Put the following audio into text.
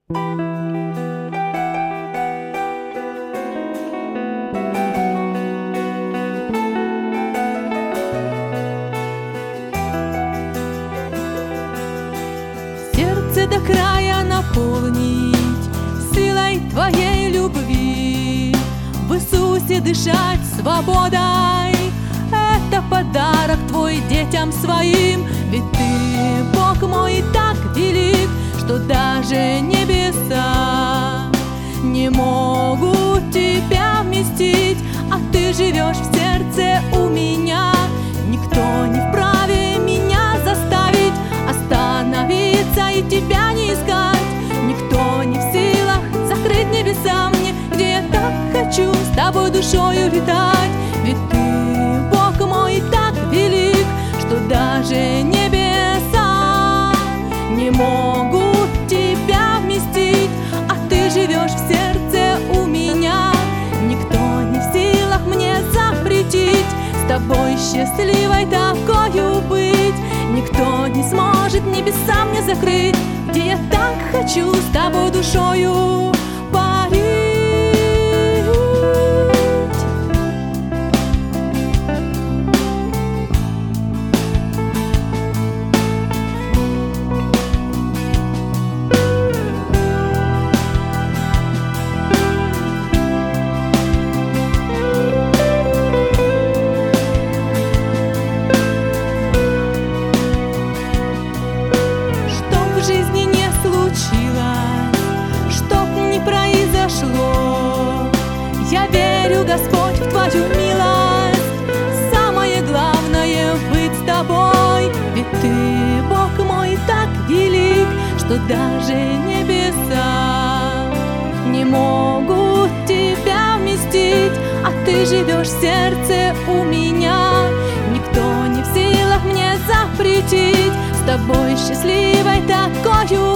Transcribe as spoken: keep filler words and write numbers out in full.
Сердце до края наполнить силой Твоей любви, в Иисусе дышать свободой. Это подарок Твой детям своим, ведь Ты, Бог мой, так велик, что даже небеса не могут Тебя вместить, а Ты живешь в сердце у меня. Никто не вправе меня заставить остановиться и Тебя не искать. Никто не в силах закрыть небеса мне, где я так хочу с Тобой душою летать. Ведь Ты, Бог мой, так велик, что даже небеса не могут Тебя вместить, а Ты живешь в сердце у меня. Никто не в силах мне запретить с Тобой счастливой такою быть. Никто не сможет небеса мне закрыть, где я так хочу с Тобой душою парить. Я верю, Господь, в Твою милость. Самое главное — быть с Тобой. Ведь Ты, Бог мой, так велик, что даже небеса не могут Тебя вместить, а Ты живешь в сердце у меня. Никто не в силах мне запретить с Тобой счастливой такою